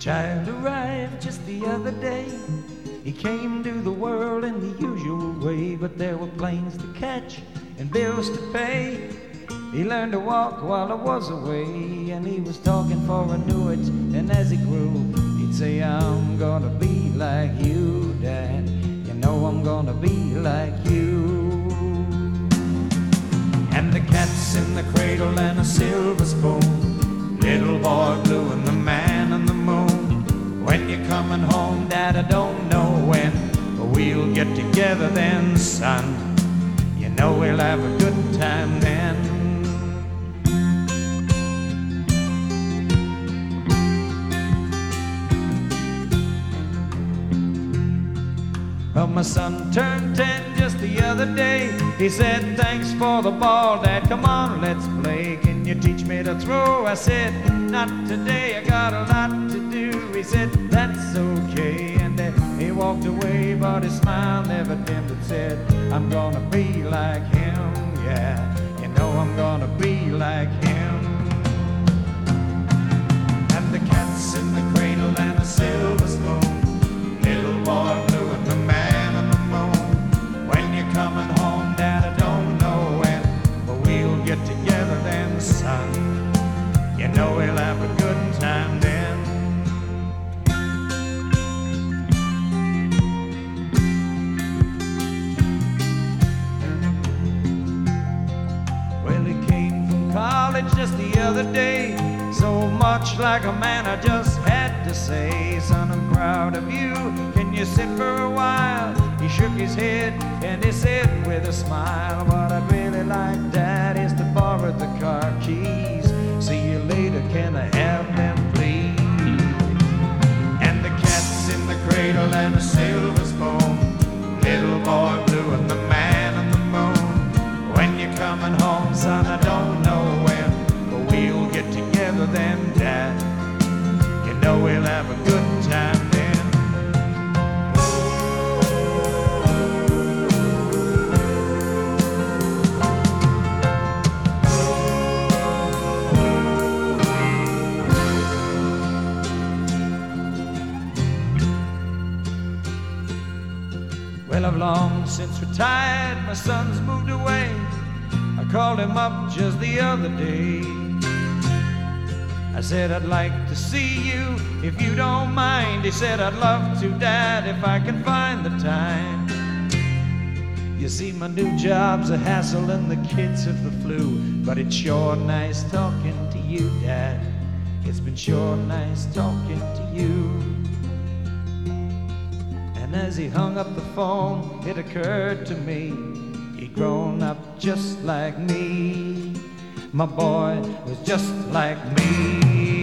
child arrived just the other day. He came to the world in the usual way, but there were planes to catch and bills to pay. He learned to walk while I was away, and he was talking for annuities, and as he grew, he'd say, I'm gonna be like you, Dad. You know I'm gonna be like you. And the cat's in the cradle and a silver spoon, little boy blue and the man on the moon. When you're coming home, Dad, I don't know when, but we'll get together then, son. You know we'll have a good time then. Well, my son turned 10 just the other day. He said, thanks for the ball, Dad, come on, let's play. Can you teach me to throw? I said, not today, I got a lot to do. He said, that's okay, and then he walked away, but his smile never dimmed and said, I'm gonna be like him, yeah, you know I'm gonna be like him. And the cat's in the cradle and a silver spoon, little boy blue and the man on the moon. When you're coming home, Dad, I don't know when, but we'll get together then, son. You know we'll have a good time then. Well, he came from college just the other day, so much like a man I just had to say, son, I'm proud of you, can you sit for a while? He shook his head and he said with a smile, what I'd really like, Dad, is to borrow the car keys. See you later, can I have them please? And the cat's in the cradle and a silver spoon, little boy blue and the man on the moon. When you're coming home, son, I don't know when, but we'll get together then, Dad. You know we'll have a good time then. Well, I've long since retired, my son's moved away. I called him up just the other day. I said, I'd like to see you, if you don't mind. He said, I'd love to, Dad, if I can find the time. You see, my new job's a hassle and the kids have the flu, but it's sure nice talking to you, Dad. It's been sure nice talking to you. And as he hung up the phone, it occurred to me, he'd grown up just like me. My boy was just like me.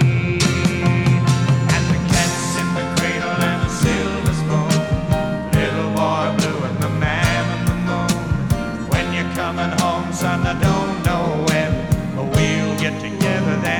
And the cat's in the cradle and a silver spoon, little boy blue and the man on the moon. When you're coming home, son, I don't know when, but we'll get together then.